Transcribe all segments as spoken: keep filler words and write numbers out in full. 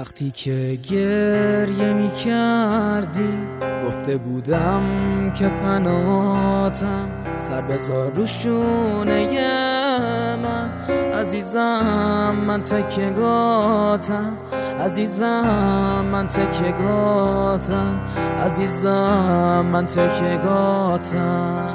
وقتی که گریه می کردی گفته بودم که پناهاتم، سر بذار رو شونه من عزیزم، من تکیه‌گاهتم عزیزم، من تکیه‌گاهتم عزیزم، من تکیه‌گاهتم.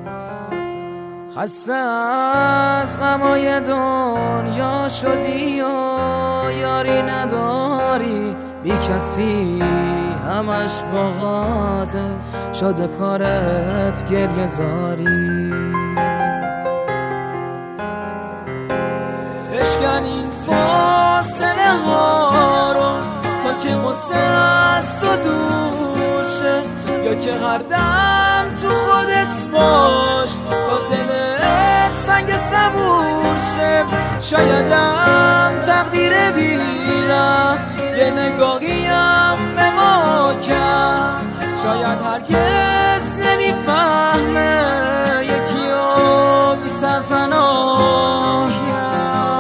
خسته از غمای دنیا شدی و یاری نداری، بی کسی همش باغاته، شده کارت گریه زاری. بشکن این فاصله ها رو تا که غصه از تو دور شه، یا که هر دم تو خودت باش تا دلت سنگ صبور شه. شایدم تقدیر بیرم یه نگاهیم به ما کرد، شاید هرگز نمیفهمه یکی رو بی سرپناه کرد.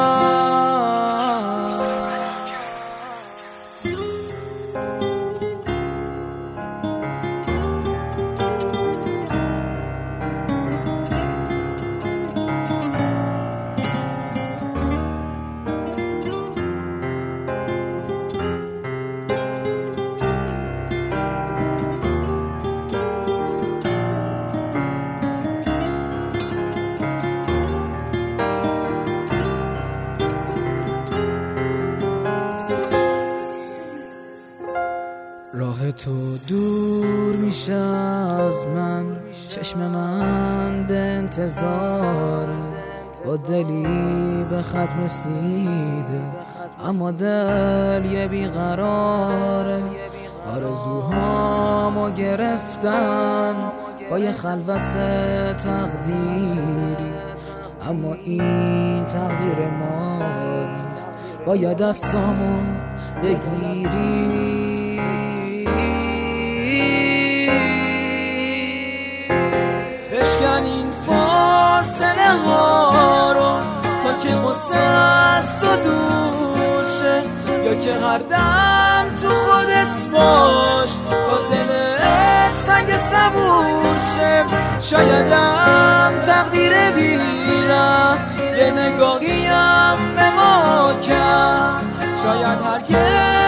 راه تو دور میشه از من، چشم من به انتظاره، با دلی به ختم رسیده اما دل یه بیقراره. آرزوهامو گرفتن با یه خلوت تقدیری، اما این تقدیر ما نیست، باید دستامو بگیری. بشکن این فاصله ها رو تا که غصه از تو دور شه، یا که هر دم تو خودت باش تا دلت سنگ صبور شه. شایدم تقدیر بیرم یه نگاهیم به ما کرد، شاید هرگز